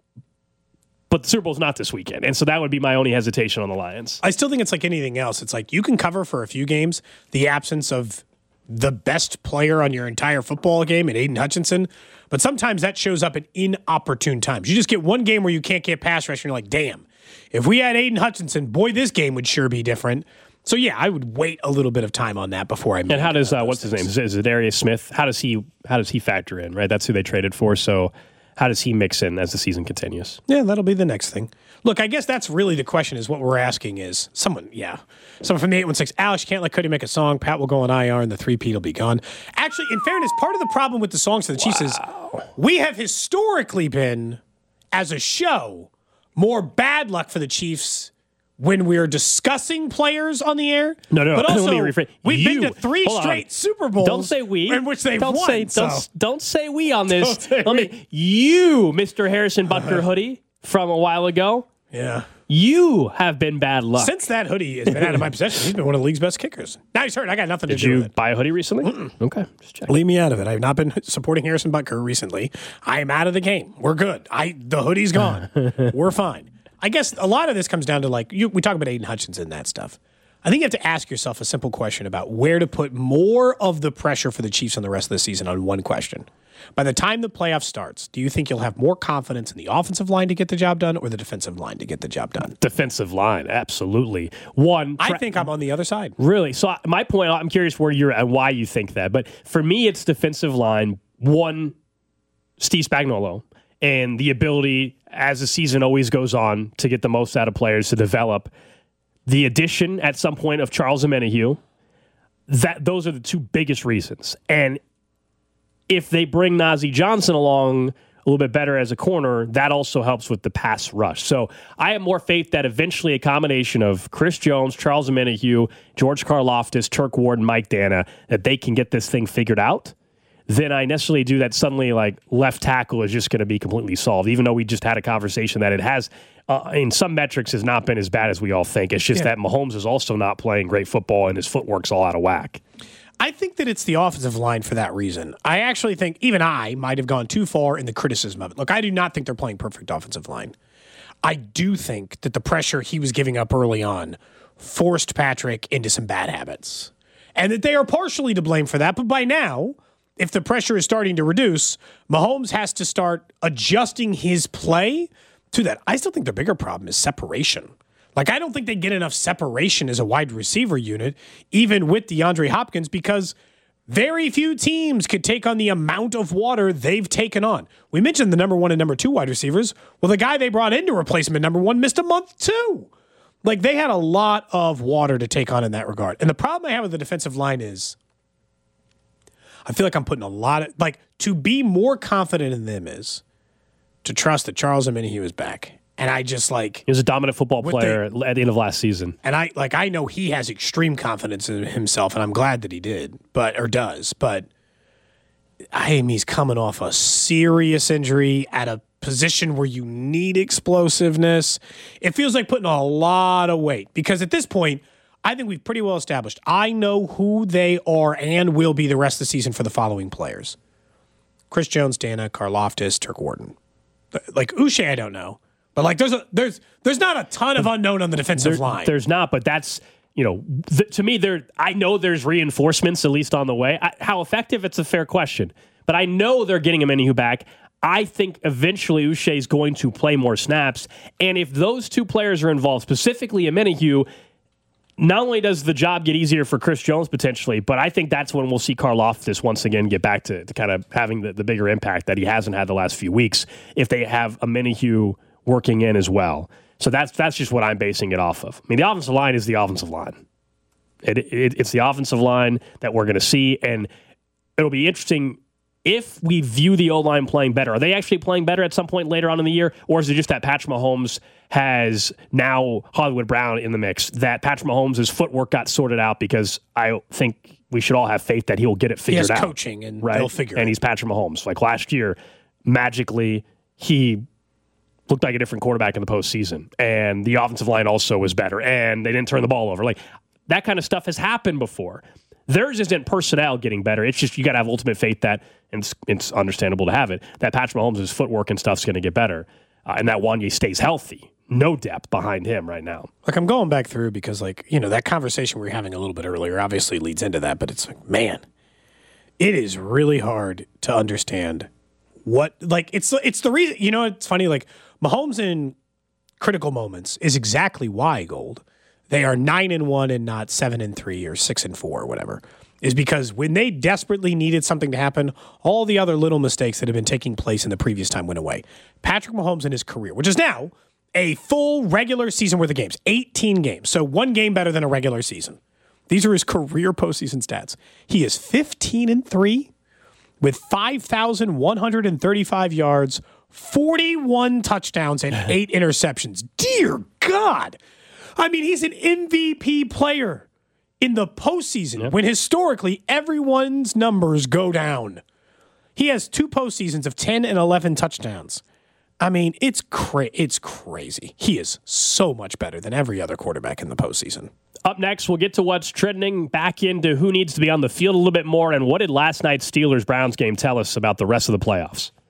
But the Super Bowl's not this weekend. And so that would be my only hesitation on the Lions. I still think it's like anything else. It's like you can cover for a few games the absence of the best player on your entire football game in Aiden Hutchinson, but sometimes that shows up at inopportune times. You just get one game where you can't get pass rush and you're like, damn, if we had Aiden Hutchinson, boy, this game would sure be different. So yeah, I would wait a little bit of time on that before I. And how does uh, what's his name? Is it, is it Darius Smith? How does he how does he factor in? Right, that's who they traded for. So how does he mix in as the season continues? Yeah, that'll be the next thing. Look, I guess that's really the question is what we're asking is someone, yeah. Someone from the eight one six, Alex, you can't let Cody make a song. Pat will go on I R and the three-peat will be gone. Actually, in fairness, part of the problem with the songs for the Chiefs is we have historically been, as a show, more bad luck for the Chiefs when we're discussing players on the air. No, no, but let also, me rephrase. we've You- been to three hold on. straight Super Bowls. Don't say we. In which they've don't won. Say, so. don't, don't say we on this. Don't say Let we. me. You, Mister Harrison Butker hoodie from a while ago. Yeah. You have been bad luck. Since that hoodie has been out of my possession, he's been one of the league's best kickers. Now he's hurt. I got nothing Did to do you with it. buy a hoodie recently? Mm-mm. Okay, just check. Leave me out of it. I've not been supporting Harrison Butker recently. I am out of the game. We're good. I the hoodie's gone. We're fine. I guess a lot of this comes down to like you, we talk about Aiden Hutchinson and that stuff. I think you have to ask yourself a simple question about where to put more of the pressure for the Chiefs on the rest of the season on one question. By the time the playoff starts, do you think you'll have more confidence in the offensive line to get the job done or the defensive line to get the job done? Defensive line, absolutely. One, I think I'm on the other side. Really? So my point, I'm curious where you're at and why you think that. But for me, it's defensive line. One, Steve Spagnuolo. and the ability, as the season always goes on, to get the most out of players, to develop. The addition at some point of Charles Omenihu, that those are the two biggest reasons. And if they bring Nazeeh Johnson along a little bit better as a corner, that also helps with the pass rush. So I have more faith that eventually a combination of Chris Jones, Charles Omenihu, George Karlaftis, Turk Ward, and Mike Danna, that they can get this thing figured out, then I necessarily do that suddenly like left tackle is just going to be completely solved, even though we just had a conversation that it has, uh, in some metrics, has not been as bad as we all think. It's just yeah. that Mahomes is also not playing great football and his footwork's all out of whack. I think that it's the offensive line for that reason. I actually think even I might have gone too far in the criticism of it. Look, I do not think they're playing perfect offensive line. I do think that the pressure he was giving up early on forced Patrick into some bad habits, and that they are partially to blame for that. But by now, if the pressure is starting to reduce, Mahomes has to start adjusting his play to that. I still think the bigger problem is separation. Like, I don't think they get enough separation as a wide receiver unit, even with DeAndre Hopkins, because very few teams could take on the amount of water they've taken on. We mentioned the number one and number two wide receivers. Well, the guy they brought in to replace him at number one missed a month too. Like, they had a lot of water to take on in that regard. And the problem I have with the defensive line is I feel like I'm putting a lot of, like, to be more confident in them is to trust that Charles Omenihu is back. And I just like... He was a dominant football player the, at the end of last season. And I like I know he has extreme confidence in himself, and I'm glad that he did, but or does. But I mean, he's coming off a serious injury at a position where you need explosiveness. It feels like putting a lot of weight, because at this point, I think we've pretty well established. I know who they are and will be the rest of the season for the following players. Chris Jones, Danna, Karlaftis, Turk Ward. Like Uche, I don't know. But like, there's a there's there's not a ton of unknown on the defensive there, line. There's not, but that's you know, th- to me, there. I know there's reinforcements at least on the way. I, how effective? It's a fair question, but I know they're getting Omenihu back. I think eventually Uche is going to play more snaps, and if those two players are involved, specifically Omenihu, not only does the job get easier for Chris Jones potentially, but I think that's when we'll see Karlaftis once again get back to, to kind of having the, the bigger impact that he hasn't had the last few weeks. If they have Omenihu working in as well. So that's that's just what I'm basing it off of. I mean, the offensive line is the offensive line. It, it, it's the offensive line that we're going to see, and it'll be interesting if we view the O-line playing better. Are they actually playing better at some point later on in the year, or is it just that Patrick Mahomes has now Hollywood Brown in the mix, that Patrick Mahomes' footwork got sorted out? Because I think we should all have faith that he'll get it figured out. He has coaching, and right? they'll figure it out. And he's Patrick Mahomes. Like last year, magically, he looked like a different quarterback in the postseason, and the offensive line also was better, and they didn't turn the ball over. Like that kind of stuff has happened before. Theirs isn't personnel getting better. It's just you got to have ultimate faith that, and it's, it's understandable to have it, that Patrick Mahomes' footwork and stuff's going to get better, uh, and that Wanye stays healthy. No depth behind him right now. Like, I'm going back through because, like, you know, that conversation we were having a little bit earlier obviously leads into that, but it's like, man, it is really hard to understand what, like, it's it's the reason, you know, it's funny, like, Mahomes in critical moments is exactly why, Gold, they are nine and one and not seven and three or six and four or whatever, is because when they desperately needed something to happen, all the other little mistakes that have been taking place in the previous time went away. Patrick Mahomes in his career, which is now a full regular season worth of games, eighteen games, so one game better than a regular season. These are his career postseason stats. He is fifteen and three with five thousand one hundred thirty-five yards, forty-one touchdowns, and eight interceptions. Dear God. I mean, he's an M V P player in the postseason yep. when historically everyone's numbers go down. He has two postseasons of ten and eleven touchdowns. I mean, it's cra- it's crazy. He is so much better than every other quarterback in the postseason. Up next, we'll get to what's trending, back into who needs to be on the field a little bit more, and what did last night's Steelers-Browns game tell us about the rest of the playoffs?